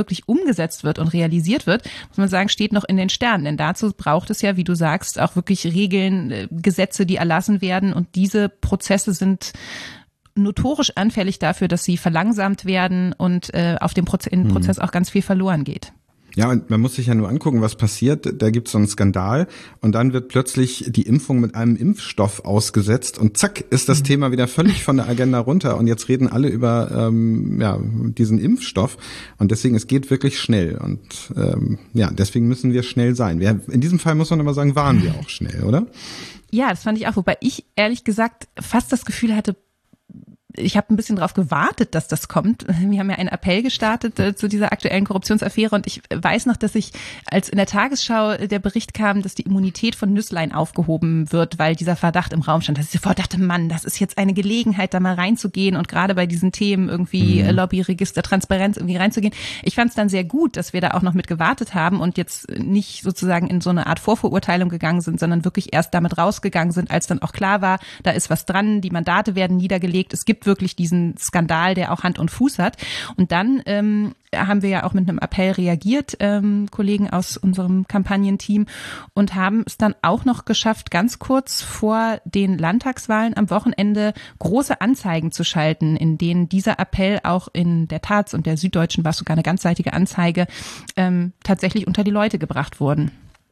wirklich umgesetzt wird und realisiert wird, muss man sagen, steht noch in den Sternen. Denn dazu braucht es ja, wie du sagst, auch wirklich Regeln, Gesetze, die erlassen werden. Und diese Prozesse sind notorisch anfällig dafür, dass sie verlangsamt werden und äh, auf dem Proze- im Prozess auch ganz viel verloren geht. Ja, und man muss sich ja nur angucken, was passiert. Da gibt's so einen Skandal und dann wird plötzlich die Impfung mit einem Impfstoff ausgesetzt und zack ist das mhm. Thema wieder völlig von der Agenda runter und jetzt reden alle über ähm, ja diesen Impfstoff und deswegen, es geht wirklich schnell und ähm, ja, deswegen müssen wir schnell sein. Wir, in diesem Fall muss man aber sagen, waren wir auch schnell, oder? Ja, das fand ich auch, wobei ich ehrlich gesagt fast das Gefühl hatte, ich habe ein bisschen darauf gewartet, dass das kommt. Wir haben ja einen Appell gestartet äh, zu dieser aktuellen Korruptionsaffäre und ich weiß noch, dass ich, als in der Tagesschau der Bericht kam, dass die Immunität von Nüßlein aufgehoben wird, weil dieser Verdacht im Raum stand, dass ich sofort dachte, Mann, das ist jetzt eine Gelegenheit, da mal reinzugehen und gerade bei diesen Themen irgendwie mhm. Lobbyregister, Transparenz irgendwie reinzugehen. Ich fand es dann sehr gut, dass wir da auch noch mit gewartet haben und jetzt nicht sozusagen in so eine Art Vorverurteilung gegangen sind, sondern wirklich erst damit rausgegangen sind, als dann auch klar war, da ist was dran, die Mandate werden niedergelegt, es gibt wirklich diesen Skandal, der auch Hand und Fuß hat. Und dann ähm, haben wir ja auch mit einem Appell reagiert, ähm, Kollegen aus unserem Kampagnenteam, und haben es dann auch noch geschafft, ganz kurz vor den Landtagswahlen am Wochenende große Anzeigen zu schalten, in denen dieser Appell auch in der Taz und der Süddeutschen, war es sogar eine ganzseitige Anzeige, ähm, tatsächlich unter die Leute gebracht wurden.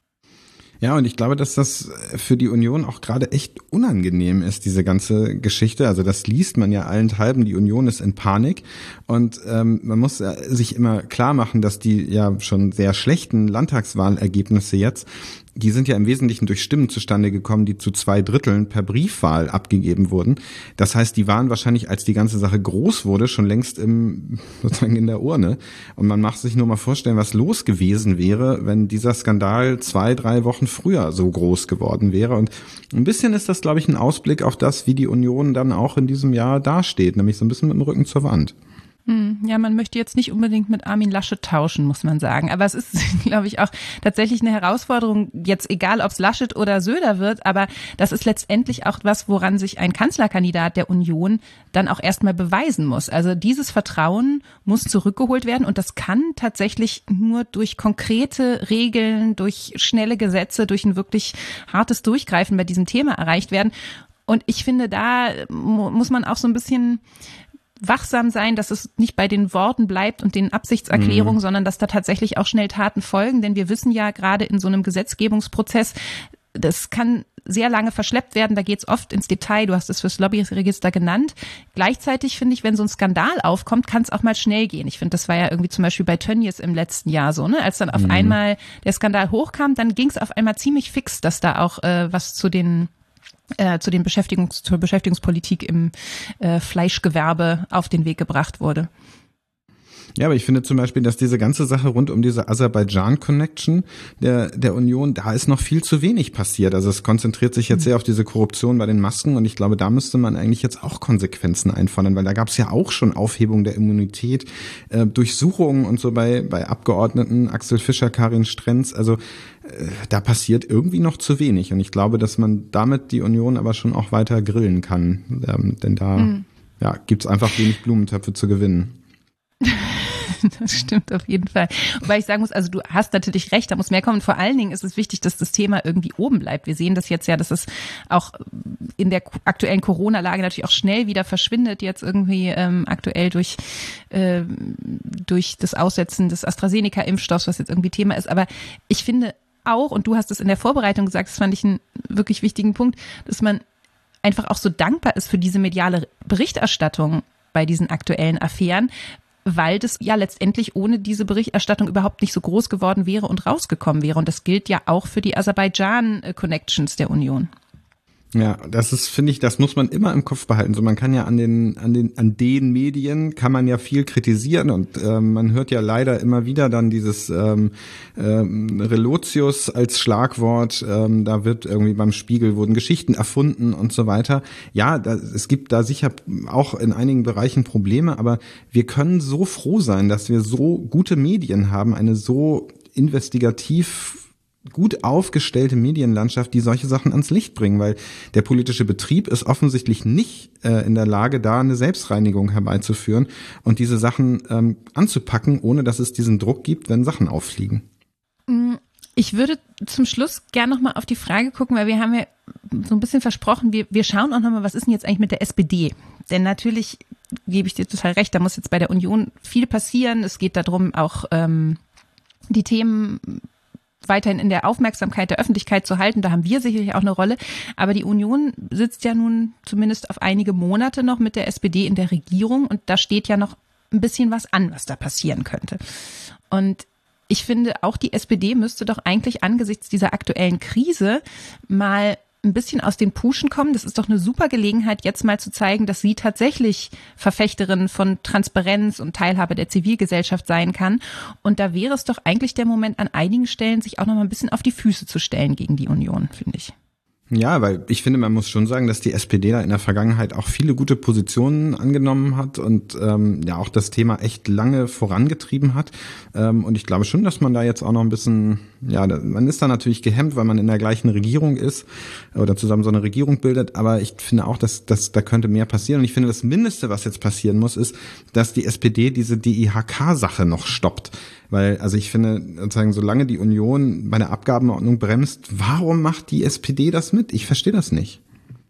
Ja, und ich glaube, dass das für die Union auch gerade echt unangenehm ist, diese ganze Geschichte. Also das liest man ja allenthalben, die Union ist in Panik. Und ähm, man muss sich immer klar machen, dass die ja schon sehr schlechten Landtagswahlergebnisse jetzt, die sind ja im Wesentlichen durch Stimmen zustande gekommen, die zu zwei Dritteln per Briefwahl abgegeben wurden. Das heißt, die waren wahrscheinlich, als die ganze Sache groß wurde, schon längst im, sozusagen in der Urne. Und man macht sich nur mal vorstellen, was los gewesen wäre, wenn dieser Skandal zwei, drei Wochen früher so groß geworden wäre. Und ein bisschen ist das, glaube ich, ein Ausblick auf das, wie die Union dann auch in diesem Jahr dasteht, nämlich so ein bisschen mit dem Rücken zur Wand. Ja, man möchte jetzt nicht unbedingt mit Armin Laschet tauschen, muss man sagen. Aber es ist, glaube ich, auch tatsächlich eine Herausforderung, jetzt egal, ob es Laschet oder Söder wird, aber das ist letztendlich auch was, woran sich ein Kanzlerkandidat der Union dann auch erstmal beweisen muss. Also dieses Vertrauen muss zurückgeholt werden und das kann tatsächlich nur durch konkrete Regeln, durch schnelle Gesetze, durch ein wirklich hartes Durchgreifen bei diesem Thema erreicht werden. Und ich finde, da muss man auch so ein bisschen wachsam sein, dass es nicht bei den Worten bleibt und den Absichtserklärungen, mhm. sondern dass da tatsächlich auch schnell Taten folgen. Denn wir wissen ja gerade in so einem Gesetzgebungsprozess, das kann sehr lange verschleppt werden, da geht's oft ins Detail, du hast es fürs Lobbyregister genannt. Gleichzeitig finde ich, wenn so ein Skandal aufkommt, kann es auch mal schnell gehen. Ich finde, das war ja irgendwie zum Beispiel bei Tönnies im letzten Jahr so, ne? Als dann auf mhm. einmal der Skandal hochkam, dann ging es auf einmal ziemlich fix, dass da auch äh, was zu den Äh, zu den Beschäftigungs zur Beschäftigungspolitik im äh, Fleischgewerbe auf den Weg gebracht wurde. Ja, aber ich finde zum Beispiel, dass diese ganze Sache rund um diese Aserbaidschan-Connection der der Union, da ist noch viel zu wenig passiert. Also es konzentriert sich jetzt sehr auf diese Korruption bei den Masken und ich glaube, da müsste man eigentlich jetzt auch Konsequenzen einfordern, weil da gab es ja auch schon Aufhebung der Immunität, äh, Durchsuchungen und so bei bei Abgeordneten, Axel Fischer, Karin Strenz. Also äh, da passiert irgendwie noch zu wenig und ich glaube, dass man damit die Union aber schon auch weiter grillen kann, ähm, denn da mhm. ja gibt's einfach wenig Blumentöpfe zu gewinnen. Das stimmt auf jeden Fall. Wobei ich sagen muss, also du hast natürlich recht, da muss mehr kommen. Vor allen Dingen ist es wichtig, dass das Thema irgendwie oben bleibt. Wir sehen das jetzt ja, dass es auch in der aktuellen Corona-Lage natürlich auch schnell wieder verschwindet, jetzt irgendwie ähm, aktuell durch äh, durch das Aussetzen des AstraZeneca-Impfstoffs, was jetzt irgendwie Thema ist. Aber ich finde auch, und du hast es in der Vorbereitung gesagt, das fand ich einen wirklich wichtigen Punkt, dass man einfach auch so dankbar ist für diese mediale Berichterstattung bei diesen aktuellen Affären, weil das ja letztendlich ohne diese Berichterstattung überhaupt nicht so groß geworden wäre und rausgekommen wäre. Und das gilt ja auch für die Aserbaidschan-Connections der Union. Ja, das ist, finde ich, das muss man immer im Kopf behalten. So, man kann ja an den, an den, an den Medien kann man ja viel kritisieren und äh, man hört ja leider immer wieder dann dieses ähm, ähm, Relotius als Schlagwort. Ähm, da wird irgendwie beim Spiegel wurden Geschichten erfunden und so weiter. Ja, da, es gibt da sicher auch in einigen Bereichen Probleme, aber wir können so froh sein, dass wir so gute Medien haben, eine so investigativ gut aufgestellte Medienlandschaft, die solche Sachen ans Licht bringen, weil der politische Betrieb ist offensichtlich nicht äh, in der Lage, da eine Selbstreinigung herbeizuführen und diese Sachen ähm, anzupacken, ohne dass es diesen Druck gibt, wenn Sachen auffliegen. Ich würde zum Schluss gerne nochmal auf die Frage gucken, weil wir haben ja so ein bisschen versprochen, wir, wir schauen auch nochmal, was ist denn jetzt eigentlich mit der S P D? Denn natürlich gebe ich dir total recht, da muss jetzt bei der Union viel passieren. Es geht darum, auch ähm, die Themen weiterhin in der Aufmerksamkeit der Öffentlichkeit zu halten. Da haben wir sicherlich auch eine Rolle. Aber die Union sitzt ja nun zumindest auf einige Monate noch mit der S P D in der Regierung und da steht ja noch ein bisschen was an, was da passieren könnte. Und ich finde, auch die S P D müsste doch eigentlich angesichts dieser aktuellen Krise mal ein bisschen aus den Puschen kommen. Das ist doch eine super Gelegenheit, jetzt mal zu zeigen, dass sie tatsächlich Verfechterin von Transparenz und Teilhabe der Zivilgesellschaft sein kann. Und da wäre es doch eigentlich der Moment, an einigen Stellen sich auch noch mal ein bisschen auf die Füße zu stellen gegen die Union, finde ich. Ja, weil ich finde, man muss schon sagen, dass die S P D da in der Vergangenheit auch viele gute Positionen angenommen hat und ähm, ja auch das Thema echt lange vorangetrieben hat. Ähm, und ich glaube schon, dass man da jetzt auch noch ein bisschen, ja, man ist da natürlich gehemmt, weil man in der gleichen Regierung ist oder zusammen so eine Regierung bildet. Aber ich finde auch, dass, dass da könnte mehr passieren. Und ich finde, das Mindeste, was jetzt passieren muss, ist, dass die S P D diese D I H K-Sache noch stoppt. Weil, also ich finde, sozusagen, solange die Union bei der Abgabenordnung bremst, warum macht die S P D das mit? Ich verstehe das nicht.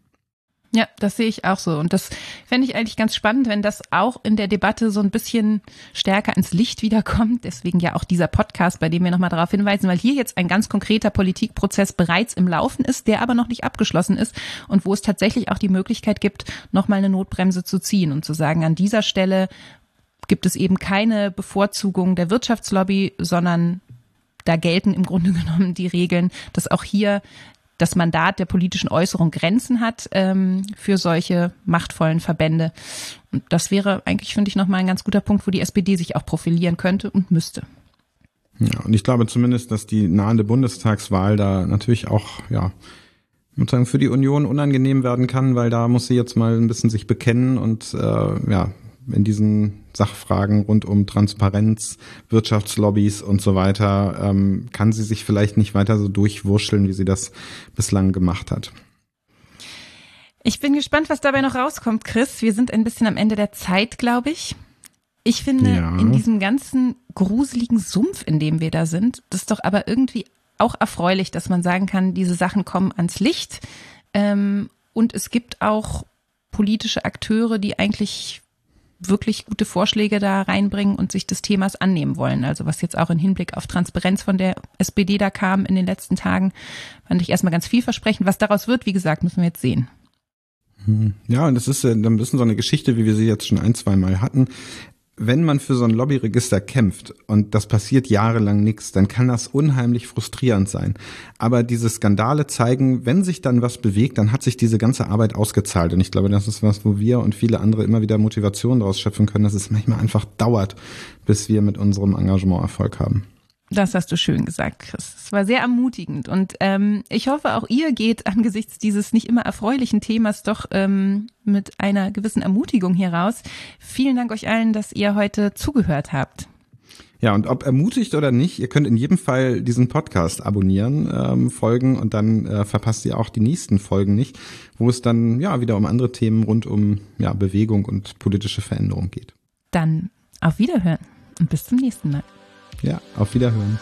Ja, das sehe ich auch so. Und das fände ich eigentlich ganz spannend, wenn das auch in der Debatte so ein bisschen stärker ins Licht wiederkommt. Deswegen ja auch dieser Podcast, bei dem wir nochmal darauf hinweisen, weil hier jetzt ein ganz konkreter Politikprozess bereits im Laufen ist, der aber noch nicht abgeschlossen ist und wo es tatsächlich auch die Möglichkeit gibt, nochmal eine Notbremse zu ziehen und zu sagen, an dieser Stelle gibt es eben keine Bevorzugung der Wirtschaftslobby, sondern da gelten im Grunde genommen die Regeln, dass auch hier das Mandat der politischen Äußerung Grenzen hat ähm, für solche machtvollen Verbände. Und das wäre eigentlich, finde ich, nochmal ein ganz guter Punkt, wo die S P D sich auch profilieren könnte und müsste. Ja, und ich glaube zumindest, dass die nahende Bundestagswahl da natürlich auch, ja, sozusagen für die Union unangenehm werden kann, weil da muss sie jetzt mal ein bisschen sich bekennen und äh, ja, in diesen Sachfragen rund um Transparenz, Wirtschaftslobbys und so weiter, ähm, kann sie sich vielleicht nicht weiter so durchwurscheln, wie sie das bislang gemacht hat. Ich bin gespannt, was dabei noch rauskommt, Chris. Wir sind ein bisschen am Ende der Zeit, glaube ich. Ich finde, ja, in diesem ganzen gruseligen Sumpf, in dem wir da sind, das ist doch aber irgendwie auch erfreulich, dass man sagen kann, diese Sachen kommen ans Licht. Ähm, und es gibt auch politische Akteure, die eigentlich wirklich gute Vorschläge da reinbringen und sich des Themas annehmen wollen. Also was jetzt auch im Hinblick auf Transparenz von der S P D da kam in den letzten Tagen, fand ich erstmal ganz vielversprechend. Was daraus wird, wie gesagt, müssen wir jetzt sehen. Ja, und das ist dann ein bisschen so eine Geschichte, wie wir sie jetzt schon ein, zwei Mal hatten. Wenn man für so ein Lobbyregister kämpft und das passiert jahrelang nichts, dann kann das unheimlich frustrierend sein. Aber diese Skandale zeigen, wenn sich dann was bewegt, dann hat sich diese ganze Arbeit ausgezahlt. Und ich glaube, das ist was, wo wir und viele andere immer wieder Motivation daraus schöpfen können, dass es manchmal einfach dauert, bis wir mit unserem Engagement Erfolg haben. Das hast du schön gesagt, Chris. Es war sehr ermutigend und ähm, ich hoffe, auch ihr geht angesichts dieses nicht immer erfreulichen Themas doch ähm, mit einer gewissen Ermutigung hier raus. Vielen Dank euch allen, dass ihr heute zugehört habt. Ja, und ob ermutigt oder nicht, ihr könnt in jedem Fall diesen Podcast abonnieren, ähm, folgen und dann äh, verpasst ihr auch die nächsten Folgen nicht, wo es dann ja wieder um andere Themen rund um ja, Bewegung und politische Veränderung geht. Dann auf Wiederhören und bis zum nächsten Mal. Ja, auf Wiederhören.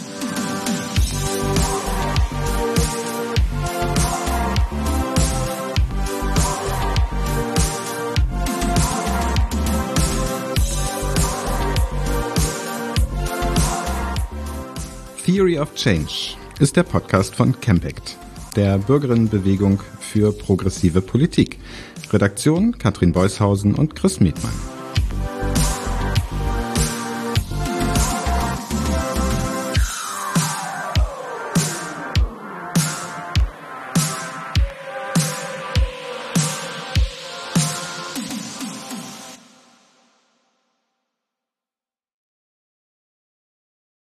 Theory of Change ist der Podcast von Campact, der Bürgerinnenbewegung für progressive Politik. Redaktion Katrin Beushausen und Chris Mietmann.